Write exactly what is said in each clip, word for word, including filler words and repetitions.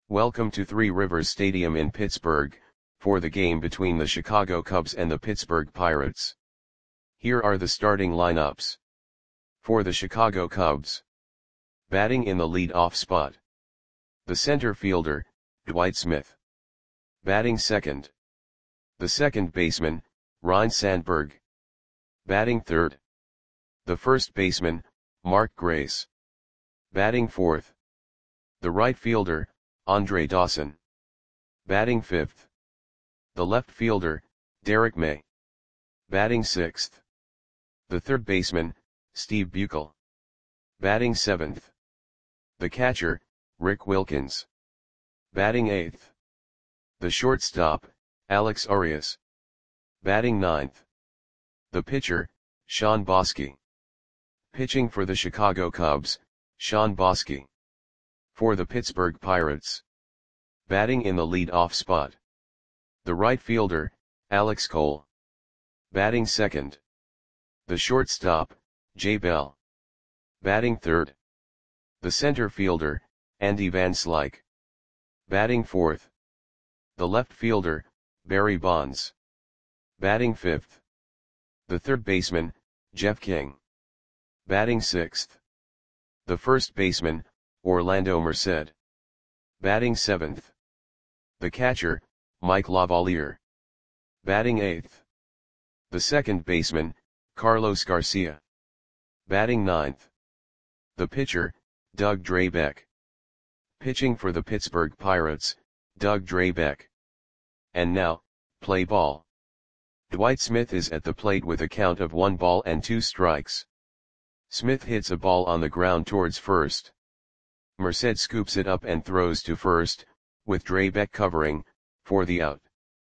Welcome to Three Rivers Stadium in Pittsburgh, for the game between the Chicago Cubs and the Pittsburgh Pirates. Here are the starting lineups. For the Chicago Cubs. Batting in the lead-off spot. The center fielder, Dwight Smith. Batting second. The second baseman, Ryne Sandberg. Batting third. The first baseman, Mark Grace. Batting fourth. The right fielder, Andre Dawson. Batting fifth. The left fielder, Derek May. Batting sixth. The third baseman, Steve Buechele. Batting seventh. The catcher, Rick Wilkins. Batting eighth. The shortstop, Alex Arias. Batting ninth. The pitcher, Shawn Boskie. Pitching for the Chicago Cubs, Shawn Boskie. For the Pittsburgh Pirates. Batting in the lead-off spot. The right fielder, Alex Cole. Batting second. The shortstop, Jay Bell. Batting third. The center fielder, Andy Van Slyke. Batting fourth. The left fielder, Barry Bonds. Batting fifth. The third baseman, Jeff King. Batting sixth. The first baseman, Orlando Merced. Batting seventh. The catcher, Mike Lavalier. Batting eighth. The second baseman, Carlos Garcia. Batting ninth. The pitcher, Doug Drabek. Pitching for the Pittsburgh Pirates, Doug Drabek. And now, play ball. Dwight Smith is at the plate with a count of one ball and two strikes. Smith hits a ball on the ground towards first. Merced scoops it up and throws to first, with Drabek covering, for the out.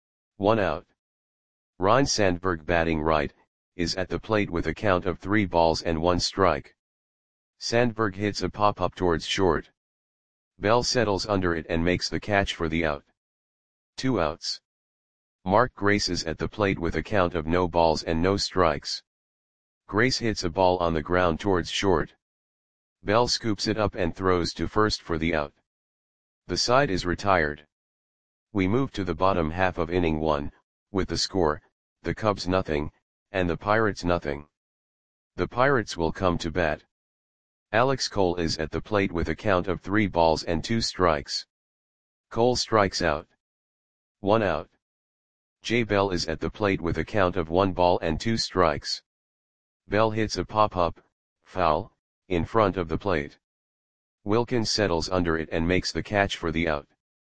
One out. Ryne Sandberg, batting right, is at the plate with a count of three balls and one strike. Sandberg hits a pop-up towards short. Bell settles under it and makes the catch for the out. Two outs. Mark Grace is at the plate with a count of no balls and no strikes. Grace hits a ball on the ground towards short. Bell scoops it up and throws to first for the out. The side is retired. We move to the bottom half of inning one, with the score, the Cubs nothing, and the Pirates nothing. The Pirates will come to bat. Alex Cole is at the plate with a count of three balls and two strikes. Cole strikes out. One out. Jay Bell is at the plate with a count of one ball and two strikes. Bell hits a pop-up, foul, in front of the plate. Wilkins settles under it and makes the catch for the out.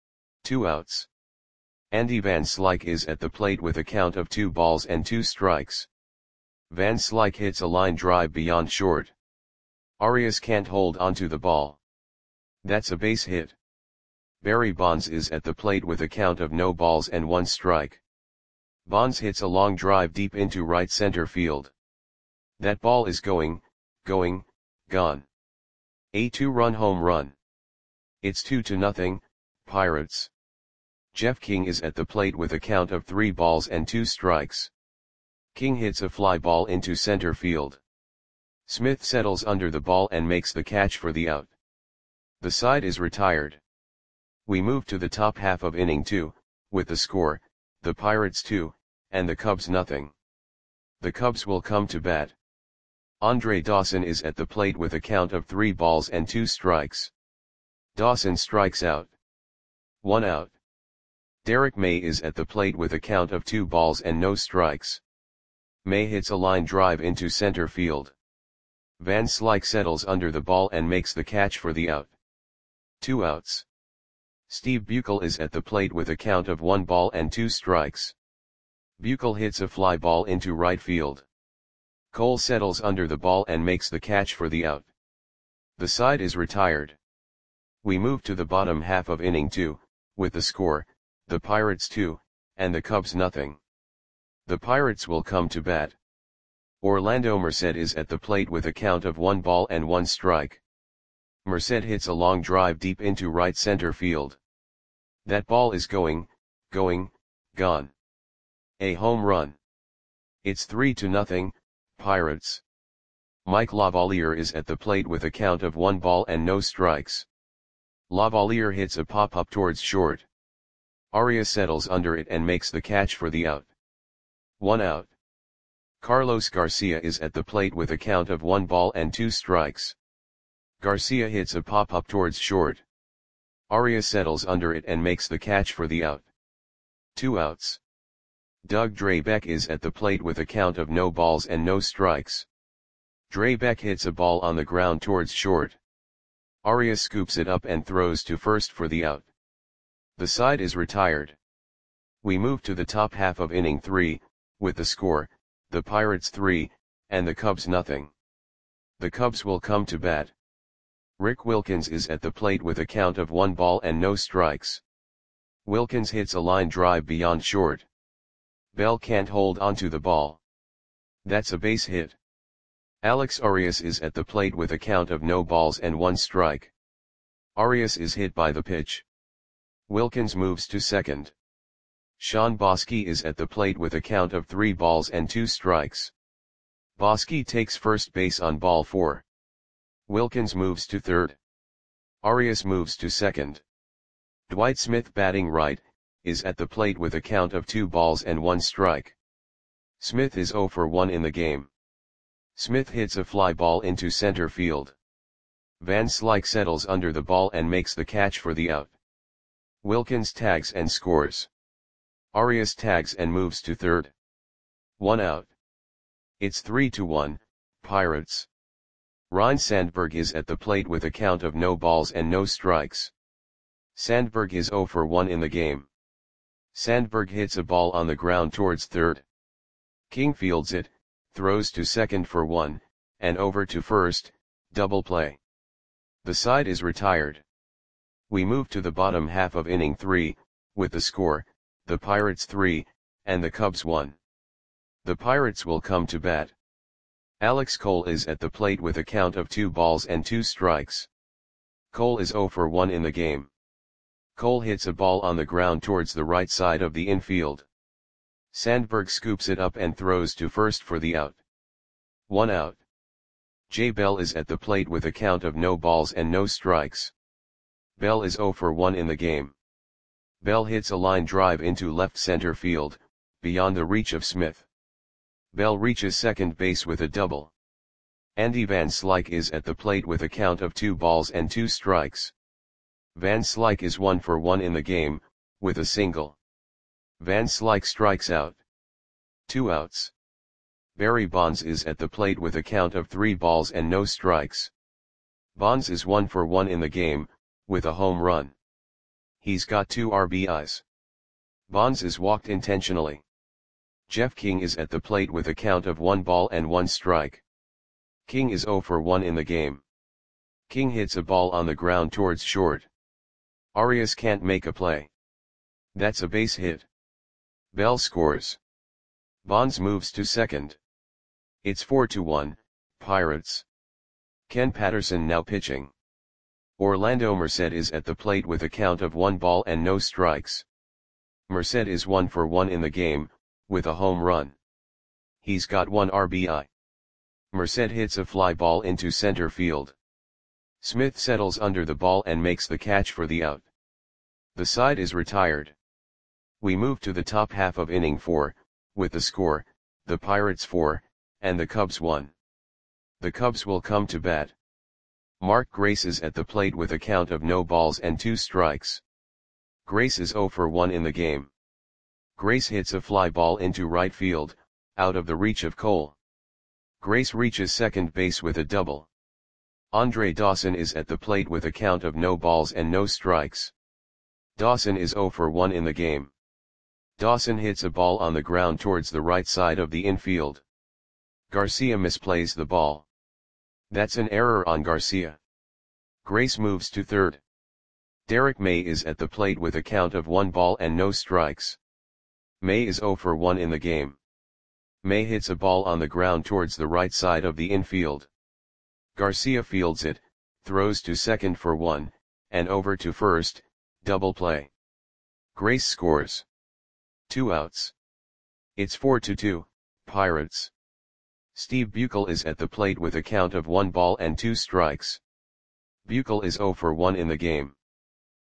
Two outs. Andy Van Slyke is at the plate with a count of two balls and two strikes. Van Slyke hits a line drive beyond short. Arias can't hold onto the ball. That's a base hit. Barry Bonds is at the plate with a count of no balls and one strike. Bonds hits a long drive deep into right center field. That ball is going, going, gone. A two-run home run. It's two to nothing, Pirates. Jeff King is at the plate with a count of three balls and two strikes. King hits a fly ball into center field. Smith settles under the ball and makes the catch for the out. The side is retired. We move to the top half of inning two, with the score, the Pirates two, and the Cubs nothing. The Cubs will come to bat. Andre Dawson is at the plate with a count of three balls and two strikes. Dawson strikes out. One out. Derek May is at the plate with a count of two balls and no strikes. May hits a line drive into center field. Van Slyke settles under the ball and makes the catch for the out. Two outs. Steve Buechele is at the plate with a count of one ball and two strikes. Buechele hits a fly ball into right field. Cole settles under the ball and makes the catch for the out. The side is retired. We move to the bottom half of inning two, with the score, the Pirates two, and the Cubs nothing. The Pirates will come to bat. Orlando Merced is at the plate with a count of one ball and one strike. Merced hits a long drive deep into right center field. That ball is going, going, gone. A home run. It's three to nothing, Pirates. Mike Lavalier is at the plate with a count of one ball and no strikes. Lavalier hits a pop-up towards short. Arias settles under it and makes the catch for the out. One out. Carlos Garcia is at the plate with a count of one ball and two strikes. Garcia hits a pop-up towards short. Arias settles under it and makes the catch for the out. Two outs. Doug Drabek is at the plate with a count of no balls and no strikes. Drabek hits a ball on the ground towards short. Arias scoops it up and throws to first for the out. The side is retired. We move to the top half of inning three, with the score, the Pirates three, and the Cubs nothing. The Cubs will come to bat. Rick Wilkins is at the plate with a count of one ball and no strikes. Wilkins hits a line drive beyond short. Bell can't hold onto the ball. That's a base hit. Alex Arias is at the plate with a count of no balls and one strike. Arias is hit by the pitch. Wilkins moves to second. Sean Bosky is at the plate with a count of three balls and two strikes. Bosky takes first base on ball four. Wilkins moves to third. Arias moves to second. Dwight Smith, batting right, is at the plate with a count of two balls and one strike. Smith is zero for one in the game. Smith hits a fly ball into center field. Van Slyke settles under the ball and makes the catch for the out. Wilkins tags and scores. Arias tags and moves to third. One out. It's three to one, Pirates. Ryne Sandberg is at the plate with a count of no balls and no strikes. Sandberg is zero for one in the game. Sandberg hits a ball on the ground towards third. King fields it, throws to second for one, and over to first, double play. The side is retired. We move to the bottom half of inning three, with the score, the Pirates three, and the Cubs one. The Pirates will come to bat. Alex Cole is at the plate with a count of two balls and two strikes. Cole is zero for one in the game. Cole hits a ball on the ground towards the right side of the infield. Sandberg scoops it up and throws to first for the out. One out. Jay Bell is at the plate with a count of no balls and no strikes. Bell is zero for one in the game. Bell hits a line drive into left center field, beyond the reach of Smith. Bell reaches second base with a double. Andy Van Slyke is at the plate with a count of two balls and two strikes. Van Slyke is one for one in the game, with a single. Van Slyke strikes out. Two outs. Barry Bonds is at the plate with a count of three balls and no strikes. Bonds is one for one in the game, with a home run. He's got two R B Is. Bonds is walked intentionally. Jeff King is at the plate with a count of one ball and one strike. King is zero for one in the game. King hits a ball on the ground towards short. Arias can't make a play. That's a base hit. Bell scores. Bonds moves to second. It's four to one, Pirates. Ken Patterson now pitching. Orlando Merced is at the plate with a count of one ball and no strikes. Merced is one for one in the game, with a home run. He's got one R B I. Merced hits a fly ball into center field. Smith settles under the ball and makes the catch for the out. The side is retired. We move to the top half of inning four, with the score, the Pirates four, and the Cubs one. The Cubs will come to bat. Mark Grace is at the plate with a count of no balls and two strikes. Grace is zero for one in the game. Grace hits a fly ball into right field, out of the reach of Cole. Grace reaches second base with a double. Andre Dawson is at the plate with a count of no balls and no strikes. Dawson is zero for one in the game. Dawson hits a ball on the ground towards the right side of the infield. Garcia misplays the ball. That's an error on Garcia. Grace moves to third. Derek May is at the plate with a count of one ball and no strikes. May is zero for one in the game. May hits a ball on the ground towards the right side of the infield. Garcia fields it, throws to second for one, and over to first, double play. Grace scores. Two outs. It's four to two, Pirates. Steve Buechel is at the plate with a count of one ball and two strikes. Buechel is zero for one in the game.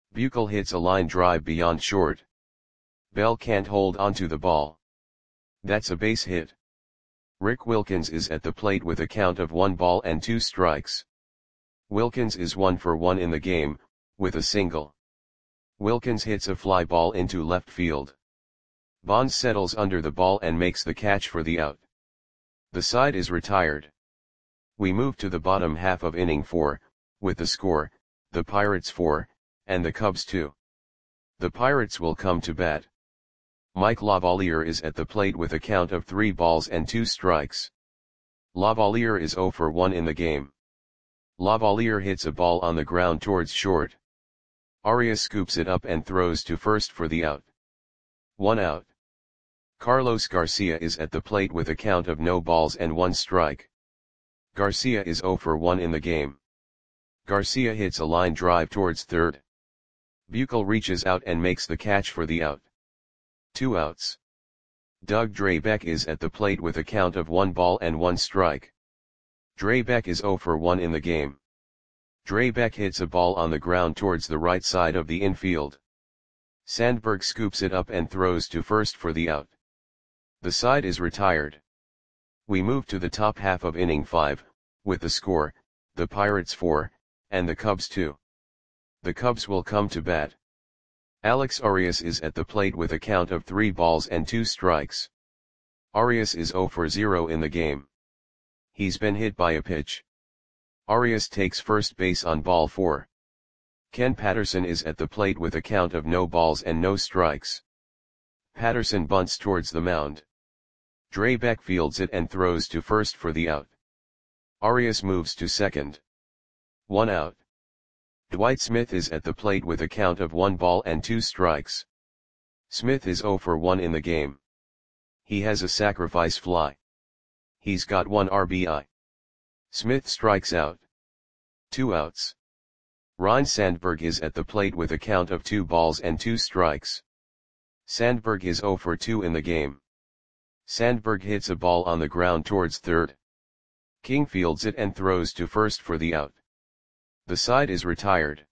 Buechel hits a line drive beyond short. Bell can't hold onto the ball. That's a base hit. Rick Wilkins is at the plate with a count of one ball and two strikes. Wilkins is one for one in the game, with a single. Wilkins hits a fly ball into left field. Bonds settles under the ball and makes the catch for the out. The side is retired. We move to the bottom half of inning four, with the score, the Pirates four, and the Cubs two. The Pirates will come to bat. Mike Lavalier is at the plate with a count of three balls and two strikes. Lavalier is zero for one in the game. Lavalier hits a ball on the ground towards short. Arias scoops it up and throws to first for the out. One out. Carlos Garcia is at the plate with a count of no balls and one strike. Garcia is zero for one in the game. Garcia hits a line drive towards third. Buechel reaches out and makes the catch for the out. Two outs. Doug Drabek is at the plate with a count of one ball and one strike. Drabek is zero for one in the game. Drabek hits a ball on the ground towards the right side of the infield. Sandberg scoops it up and throws to first for the out. The side is retired. We move to the top half of inning five, with the score, the Pirates four, and the Cubs two. The Cubs will come to bat. Alex Arias is at the plate with a count of three balls and two strikes. Arias is zero for zero in the game. He's been hit by a pitch. Arias takes first base on ball four. Ken Patterson is at the plate with a count of no balls and no strikes. Patterson bunts towards the mound. Drabek fields it and throws to first for the out. Arias moves to second. One out. Dwight Smith is at the plate with a count of one ball and two strikes. Smith is zero for one in the game. He has a sacrifice fly. He's got one R B I. Smith strikes out. Two outs. Ryne Sandberg is at the plate with a count of two balls and two strikes. Sandberg is zero for two in the game. Sandberg hits a ball on the ground towards third. King fields it and throws to first for the out. The side is retired.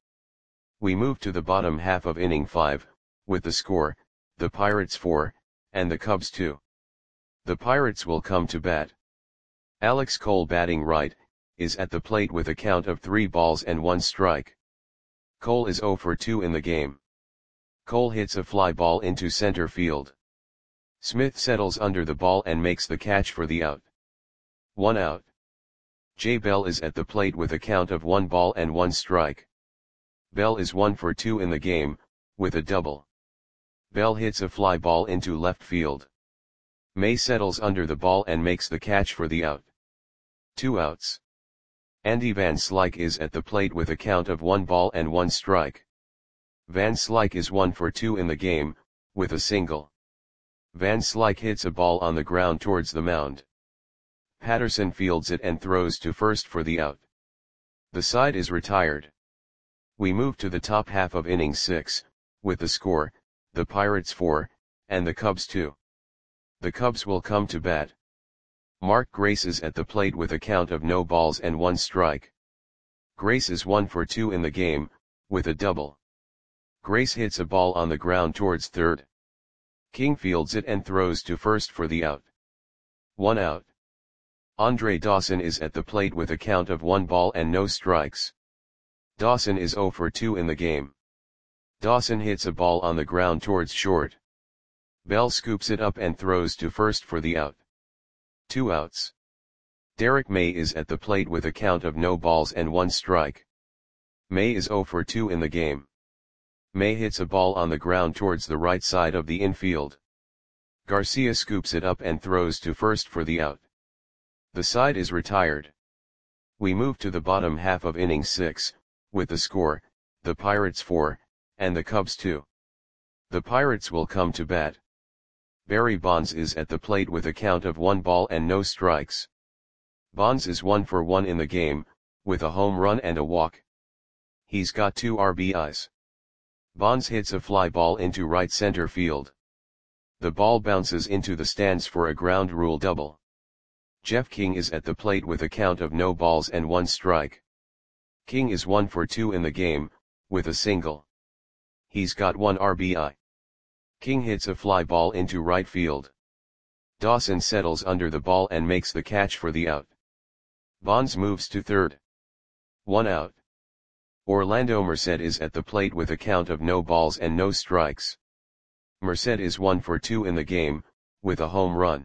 We move to the bottom half of inning five, with the score, the Pirates four, and the Cubs two. The Pirates will come to bat. Alex Cole, batting right, is at the plate with a count of three balls and one strike. Cole is zero for two in the game. Cole hits a fly ball into center field. Smith settles under the ball and makes the catch for the out. One out. Jay Bell is at the plate with a count of one ball and one strike. Bell is one for two in the game, with a double. Bell hits a fly ball into left field. May settles under the ball and makes the catch for the out. Two outs. Andy Van Slyke is at the plate with a count of one ball and one strike. Van Slyke is one for two in the game, with a single. Van Slyke hits a ball on the ground towards the mound. Patterson fields it and throws to first for the out. The side is retired. We move to the top half of inning six, with the score, the Pirates four, and the Cubs two. The Cubs will come to bat. Mark Grace is at the plate with a count of no balls and one strike. Grace is one for two in the game, with a double. Grace hits a ball on the ground towards third. King fields it and throws to first for the out. One out. Andre Dawson is at the plate with a count of one ball and no strikes. Dawson is zero for two in the game. Dawson hits a ball on the ground towards short. Bell scoops it up and throws to first for the out. Two outs. Derek May is at the plate with a count of no balls and one strike. May is zero for two in the game. May hits a ball on the ground towards the right side of the infield. Garcia scoops it up and throws to first for the out. The side is retired. We move to the bottom half of inning six, with the score, the Pirates four, and the Cubs two. The Pirates will come to bat. Barry Bonds is at the plate with a count of one ball and no strikes. Bonds is one for one in the game, with a home run and a walk. He's got two R B Is. Bonds hits a fly ball into right center field. The ball bounces into the stands for a ground rule double. Jeff King is at the plate with a count of no balls and one strike. King is one for two in the game, with a single. He's got one R B I. King hits a fly ball into right field. Dawson settles under the ball and makes the catch for the out. Bonds moves to third. One out. Orlando Merced is at the plate with a count of no balls and no strikes. Merced is one for two in the game, with a home run.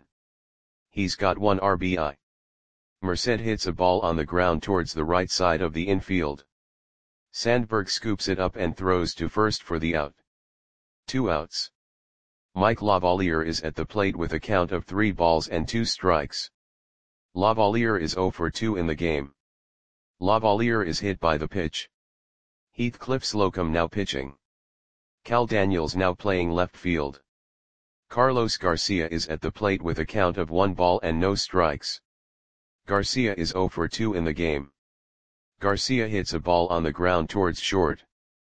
He's got one R B I. Merced hits a ball on the ground towards the right side of the infield. Sandberg scoops it up and throws to first for the out. Two outs. Mike Lavalier is at the plate with a count of three balls and two strikes. Lavalier is zero for two in the game. Lavalier is hit by the pitch. Heathcliff Slocum now pitching. Cal Daniels now playing left field. Carlos Garcia is at the plate with a count of one ball and no strikes. Garcia is zero for two in the game. Garcia hits a ball on the ground towards short.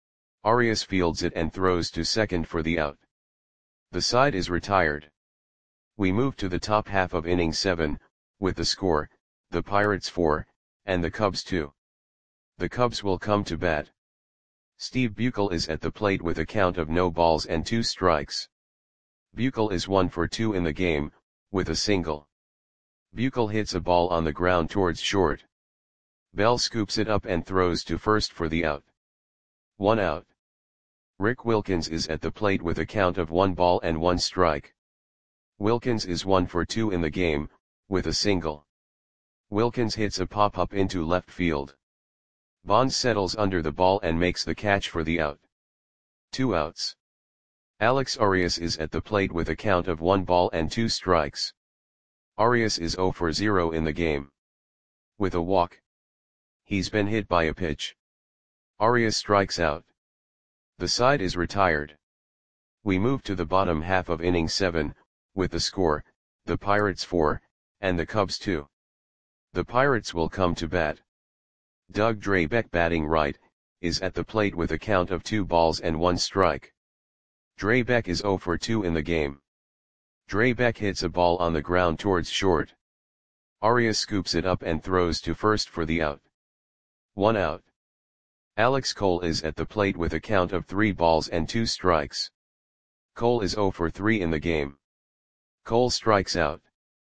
Arias fields it and throws to second for the out. The side is retired. We move to the top half of inning seven, with the score, the Pirates four, and the Cubs two. The Cubs will come to bat. Steve Buechel is at the plate with a count of no balls and two strikes. Buechel is one for two in the game, with a single. Buechel hits a ball on the ground towards short. Bell scoops it up and throws to first for the out. One out. Rick Wilkins is at the plate with a count of one ball and one strike. Wilkins is one for two in the game, with a single. Wilkins hits a pop-up into left field. Bonds settles under the ball and makes the catch for the out. Two outs. Alex Arias is at the plate with a count of one ball and two strikes. Arias is zero for zero in the game. With a walk. He's been hit by a pitch. Arias strikes out. The side is retired. We move to the bottom half of inning seven, with the score, the Pirates four, and the Cubs two. The Pirates will come to bat. Doug Drabek batting right, is at the plate with a count of two balls and one strike. Drabek is zero for two in the game. Drabek hits a ball on the ground towards short. Arias scoops it up and throws to first for the out. One out. Alex Cole is at the plate with a count of three balls and two strikes. Cole is zero for three in the game. Cole strikes out.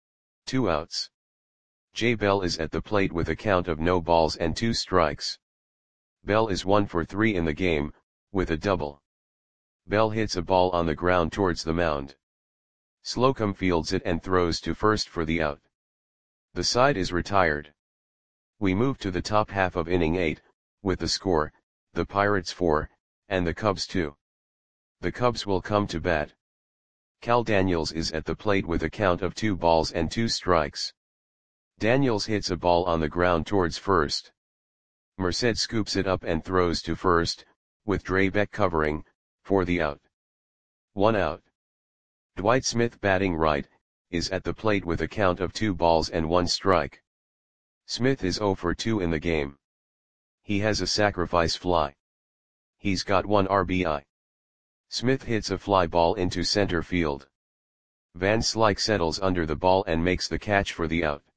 Two outs. Jay Bell is at the plate with a count of no balls and two strikes. Bell is one for three in the game, with a double. Bell hits a ball on the ground towards the mound. Slocum fields it and throws to first for the out. The side is retired. We move to the top half of inning eight, with the score, the Pirates four, and the Cubs two. The Cubs will come to bat. Cal Daniels is at the plate with a count of two balls and two strikes. Daniels hits a ball on the ground towards first. Merced scoops it up and throws to first, with Drabek covering, for the out. One out. Dwight Smith batting right, is at the plate with a count of two balls and one strike. Smith is zero for two in the game. He has a sacrifice fly. He's got one R B I. Smith hits a fly ball into center field. Van Slyke settles under the ball and makes the catch for the out.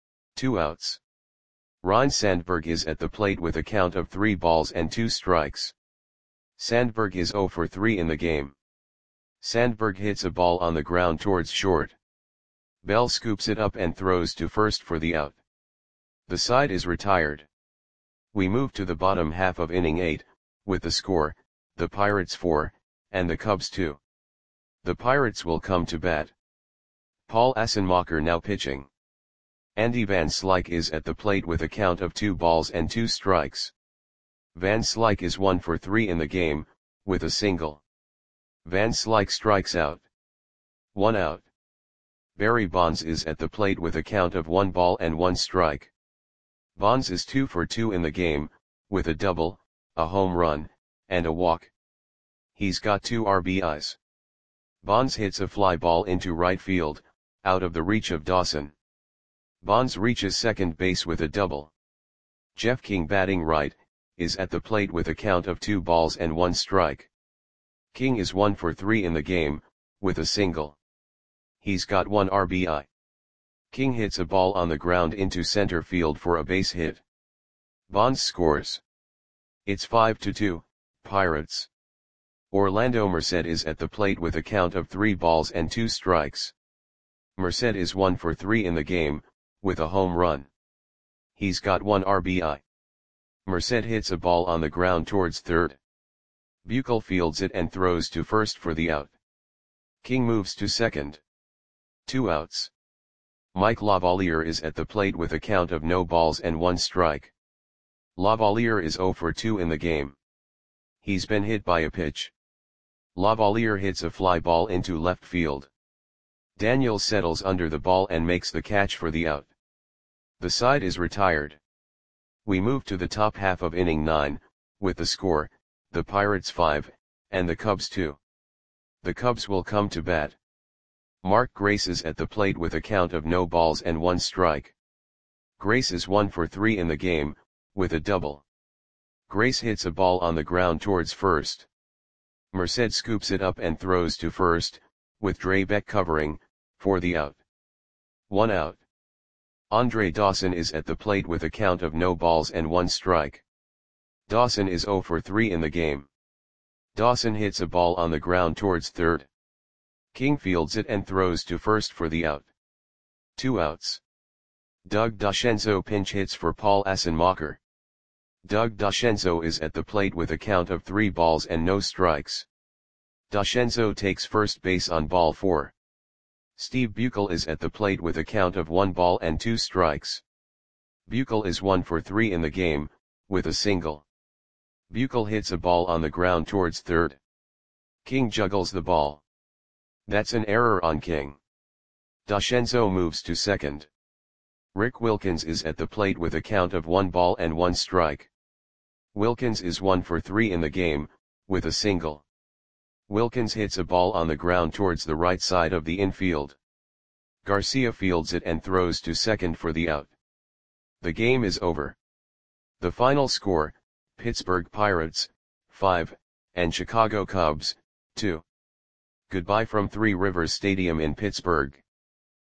Two outs. Ryne Sandberg is at the plate with a count of three balls and two strikes. Sandberg is zero for three in the game. Sandberg hits a ball on the ground towards short. Bell scoops it up and throws to first for the out. The side is retired. We move to the bottom half of inning eight, with the score, the Pirates four, and the Cubs two. The Pirates will come to bat. Paul Assenmacher now pitching. Andy Van Slyke is at the plate with a count of two balls and two strikes. Van Slyke is one for three in the game, with a single. Van Slyke strikes out. One out. Barry Bonds is at the plate with a count of one ball and one strike. Bonds is two for two in the game, with a double, a home run, and a walk. He's got two R B Is. Bonds hits a fly ball into right field, out of the reach of Dawson. Bonds reaches second base with a double. Jeff King batting right, is at the plate with a count of two balls and one strike. King is one for three in the game, with a single. He's got one R B I. King hits a ball on the ground into center field for a base hit. Bonds scores. It's five to two, Pirates. Orlando Merced is at the plate with a count of three balls and two strikes. Merced is one for three in the game, with a home run. He's got one R B I. Merced hits a ball on the ground towards third. Buechel fields it and throws to first for the out. King moves to second. Two outs. Mike Lavalier is at the plate with a count of no balls and one strike. Lavalier is zero for two in the game. He's been hit by a pitch. Lavalier hits a fly ball into left field. Daniels settles under the ball and makes the catch for the out. The side is retired. We move to the top half of inning nine, with the score, the Pirates five, and the Cubs two. The Cubs will come to bat. Mark Grace is at the plate with a count of no balls and one strike. Grace is one for three in the game, with a double. Grace hits a ball on the ground towards first. Merced scoops it up and throws to first, with Drabek covering, for the out. One out. Andre Dawson is at the plate with a count of no balls and one strike. Dawson is zero for three in the game. Dawson hits a ball on the ground towards third. King fields it and throws to first for the out. Two outs. Doug DeCenzo pinch hits for Paul Assenmacher. Doug DeCenzo is at the plate with a count of three balls and no strikes. DeCenzo takes first base on ball four. Steve Buechel is at the plate with a count of one ball and two strikes. Buechel is one for three in the game, with a single. Buechel hits a ball on the ground towards third. King juggles the ball. That's an error on King. DeCenzo moves to second. Rick Wilkins is at the plate with a count of one ball and one strike. Wilkins is one for three in the game, with a single. Wilkins hits a ball on the ground towards the right side of the infield. Garcia fields it and throws to second for the out. The game is over. The final score, Pittsburgh Pirates, five, and Chicago Cubs, two. Goodbye from Three Rivers Stadium in Pittsburgh.